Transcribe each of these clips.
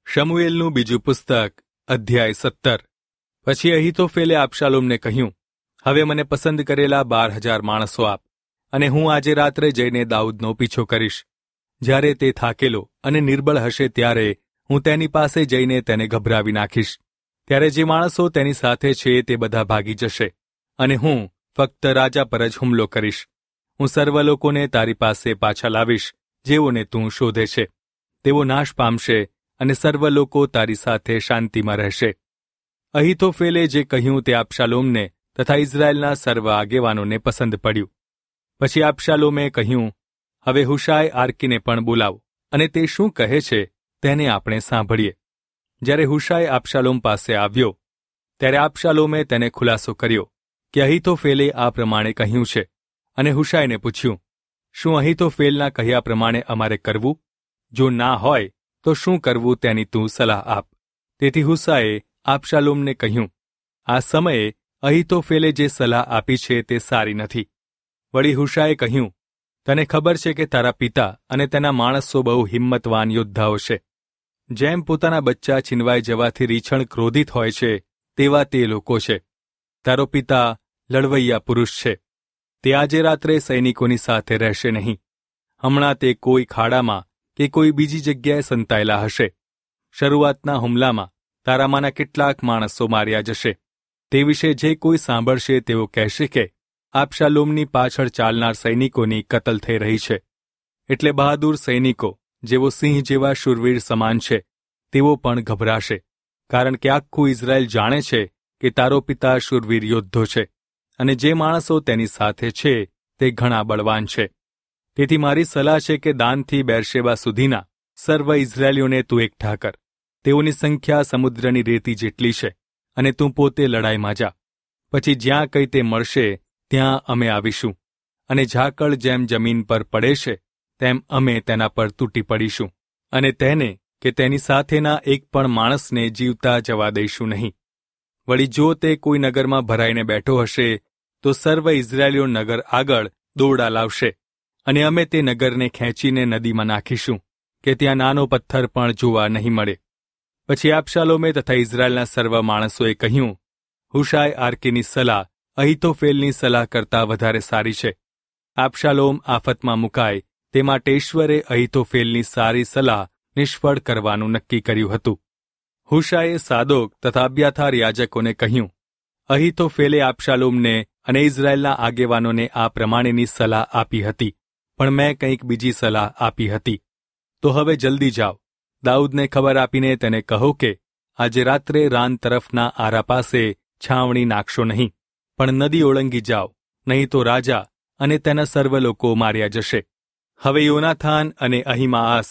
શમુએલનું બીજું પુસ્તક અધ્યાય 17। પછી અહીતોફેલે અબશાલોમને કહ્યું, હવે મને પસંદ કરેલા 12,000 માણસો આપ, અને હું આજે રાત્રે જઈને દાઉદનો પીછો કરીશ. જ્યારે તે થાકેલો અને નિર્બળ હશે ત્યારે હું તેની પાસે જઈને તેને ગભરાવી નાખીશ. ત્યારે જે માણસો તેની સાથે છે તે બધા ભાગી જશે, અને હું ફક્ત રાજા પર જ હુમલો કરીશ. હું સર્વ લોકોને તારી પાસે પાછા લાવીશ જેઓને તું શોધે છે. તેઓ નાશ પામશે અને સર્વ લોકો તારી સાથે શાંતિમાં રહેશે. અહીતોફેલે જે કહ્યું તે અબશાલોમને તથા ઇઝરાયેલના સર્વ આગેવાનોને પસંદ પડ્યું. પછી અબશાલોમે કહ્યું, હવે હુશાય આર્કીને પણ બોલાવો, અને તે શું કહે છે તેને આપણે સાંભળીએ. જ્યારે હુશાય અબશાલોમ પાસે આવ્યો ત્યારે અબશાલોમે તેને ખુલાસો કર્યો કે અહીતોફેલે આ પ્રમાણે કહ્યું છે, અને હુશાયને પૂછ્યું, શું અહીતોફેલના કહ્યા પ્રમાણે અમારે કરવું? જો ના હોય તો શું કરવું તેની તું સલાહ આપ. તેથી હુશાયે અબશાલોમને કહ્યું, આ સમયે અહીતોફેલે જે સલાહ આપી છે તે સારી નથી. વળી હુશાયે કહ્યું, તને ખબર છે કે તારા પિતા અને તેના માણસો બહુ હિંમતવાન યોદ્ધાઓ છે. જેમ પોતાના બચ્ચા છીનવાઈ જવાથી રીછણ ક્રોધિત હોય છે તેવા તે લોકો છે. તારો પિતા લડવૈયા પુરુષ છે. તે આજે રાત્રે સૈનિકોની સાથે રહેશે નહીં. હમણાં તે કોઈ ખાડામાં કે કોઈ બીજી જગ્યાએ સંતાયેલા હશે. શરૂઆતના હુમલામાં તારામાંના કેટલાક માણસો માર્યા જશે. તે વિશે જે કોઈ સાંભળશે તેઓ કહેશે કે અબશાલોમની પાછળ ચાલનાર સૈનિકોની કતલ થઈ રહી છે. એટલે બહાદુર સૈનિકો જેવો સિંહ જેવા શૂરવીર સમાન છે તેઓ પણ ગભરાશે, કારણ કે આખું ઇઝરાયેલ જાણે છે કે તારો પિતા શૂરવીર યોદ્ધો છે, અને જે માણસો તેની સાથે છે તે ઘણા બળવાન છે. તેથી મારી સલાહ છે કે દાનથી બેરશેબા સુધીના સર્વ ઇઝરાયેલીઓને તું એકઠા કર. તેઓની સંખ્યા સમુદ્રની રેતી જેટલી છે, અને તું પોતે લડાઈમાં જા. પછી જ્યાં કંઈ તે મળશે ત્યાં અમે આવીશું, અને ઝાકળ જેમ જમીન પર પડે છે તેમ અમે તેના પર તૂટી પડીશું, અને તેને કે તેની સાથેના એક પણ માણસને જીવતા જવા દઈશું નહીં. વળી જો તે કોઈ નગરમાં ભરાઈને બેઠો હશે તો સર્વ ઇઝરાયેલીઓ નગર આગળ દોરડા લાવશે, અને અમે તે નગરને ખેંચીને નદીમાં નાખીશું કે ત્યાં નાનો પથ્થર પણ જોવા નહીં મળે. પછી અબશાલોમે તથા ઇઝરાયેલના સર્વ માણસોએ કહ્યું, હુશાય આર્કીની સલાહ અહીતોફેલની સલાહ કરતાં વધારે સારી છે. અબશાલોમ આફતમાં મુકાય તે માટે ઈશ્વરે અહીતોફેલની સારી સલાહ નિષ્ફળ કરવાનું નક્કી કર્યું હતું. હુશાયે સાદોક તથા અબ્યાથાર યાજકોને કહ્યું, અહીતોફેલે અબશાલોમને અને ઇઝરાયેલના આગેવાનોને આ પ્રમાણેની સલાહ આપી હતી, પણ મેં કંઈક બીજી સલાહ આપી હતી. તો હવે જલ્દી જાઓ, દાઉદને ખબર આપીને તેને કહો કે આજે રાત્રે રાન તરફના આરા પાસે છાવણી નાખશો નહીં, પણ નદી ઓળંગી જાઓ, નહીં તો રાજા અને તેના સર્વ લોકો માર્યા જશે. હવે યોનાથાન અને અહીમાઆસ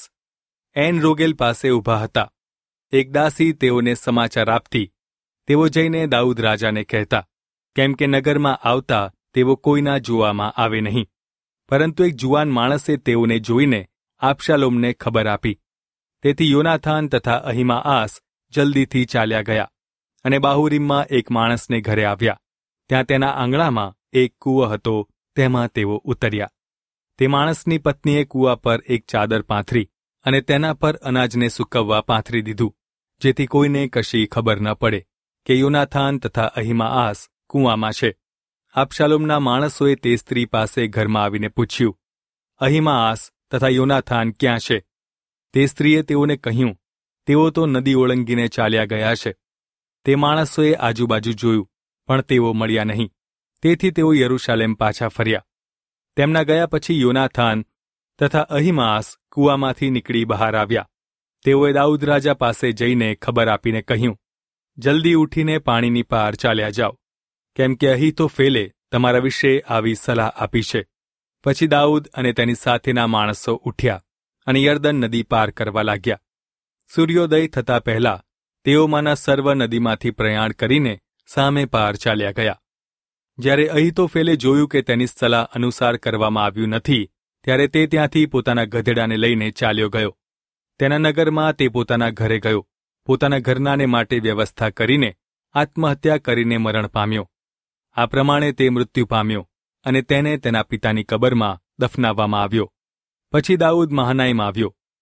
એન રોગેલ પાસે ઊભા હતા. એક દાસી તેઓને સમાચાર આપતી. તેઓ જઈને દાઉદ રાજાને કહેતા, કેમ કે નગરમાં આવતા તેઓ કોઈના જોવામાં આવે નહીં. પરંતુ એક જુવાન માણસે તેઓને જોઈને અબશાલોમને ખબર આપી. તેથી યોનાથાન તથા અહીમાઆસ જલ્દીથી ચાલ્યા ગયા, અને બાહુરીમમાં એક માણસને ઘરે આવ્યા. ત્યાં તેના આંગણામાં એક કૂવો હતો, તેમાં તેઓ ઉતર્યા. તે માણસની પત્નીએ કૂવા પર એક ચાદર પાથરી અને તેના પર અનાજને સૂકવવા પાથરી દીધું, જેથી કોઈને કશી ખબર ન પડે કે યોનાથાન તથા અહીમાઆસ કૂવામાં છે. અબશાલોમના માણસોએ તે સ્ત્રી પાસે ઘરમાં આવીને પૂછ્યું, અહીમાઆસ તથા યોનાથાન ક્યાં છે? તે સ્ત્રીએ તેઓને કહ્યું, તેઓ તો નદી ઓળંગીને ચાલ્યા ગયા છે. તે માણસોએ આજુબાજુ જોયું, પણ તેઓ મળ્યા નહીં. તેથી તેઓ યરૂશાલેમ પાછા ફર્યા. તેમના ગયા પછી યોનાથાન તથા અહીમાઆસ કૂવામાંથી નીકળી બહાર આવ્યા. તેઓએ દાઉદ રાજા પાસે જઈને ખબર આપીને કહ્યું, જલ્દી ઉઠીને પાણીની પાર ચાલ્યા જાઓ, કેમ કે અહીતોફેલે તમારા વિશે આવી સલાહ આપી છે. પછી દાઉદ અને તેની સાથેના માણસો ઉઠ્યા અને યર્દન નદી પાર કરવા લાગ્યા. સૂર્યોદય થતાં પહેલા તેઓમાંના સર્વ નદીમાંથી પ્રયાણ કરીને સામે પાર ચાલ્યા ગયા. જ્યારે અહીતોફેલે જોયું કે તેની સલાહ અનુસાર કરવામાં આવ્યું નથી, ત્યારે તે ત્યાંથી પોતાના ગધેડાને લઈને ચાલ્યો ગયો. તેના નગરમાં તે પોતાના ઘરે ગયો. પોતાના ઘરનાને માટે વ્યવસ્થા કરીને આત્મહત્યા કરીને મરણ પામ્યો. આ પ્રમાણે તે મૃત્યુ પામ્યો, અને તેને તેના પિતાની કબરમાં દફનાવવામાં આવ્યો. પછી દાઉદ મહાનાઈમ આવ્યો.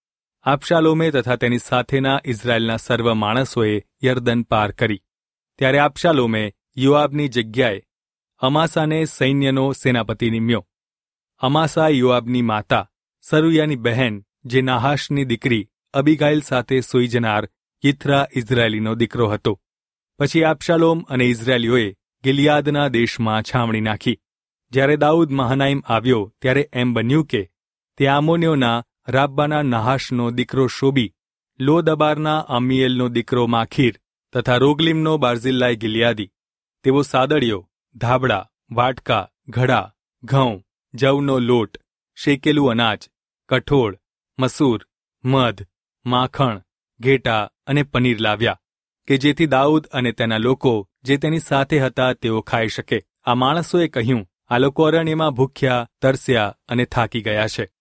આબશાલોમે તથા તેની સાથેના ઇઝરાયેલના સર્વ માણસોએ યર્દન પાર કરી. ત્યારે આબશાલોમે યોઆબની જગ્યાએ અમાસાને સૈન્યનો સેનાપતિ નિમ્યો. અમાસા યોઆબની માતા સરુયાની બહેન, જે નાહાશની દીકરી અબીગાઇલ સાથે સૂઈ જનાર યિથ્રા ઇઝરાયેલીનો દીકરો હતો. પછી આબશાલોમ અને ઇઝરાયેલીઓએ ગિલિયાદના દેશમાં છાવણી નાખી. જ્યારે દાઉદ મહાનાઈમ આવ્યો ત્યારે એમ બન્યું કે તે આમોનીઓના રાબ્બાના નાહાશનો દીકરો શોબી, લોદબારના અમ્મીએલનો દીકરો માખીર તથા રોગલીમનો બાર્ઝિલ્લાય ગિલિયાદી, તેઓ સાદડીઓ, ધાબળા, વાટકા, ઘડા, ઘઉં, જવનો લોટ, શેકેલું અનાજ, કઠોળ, મસૂર, મધ, માખણ, ઘેટા અને પનીર લાવ્યા, કે જેથી દાઉદ અને તેના લોકો જે તેની સાથે હતા તેઓ ખાઈ શકે. આ માણસોએ કહ્યું, આ લોકો અરણ્યમાં ભૂખ્યા, તરસ્યા અને થાકી ગયા છે.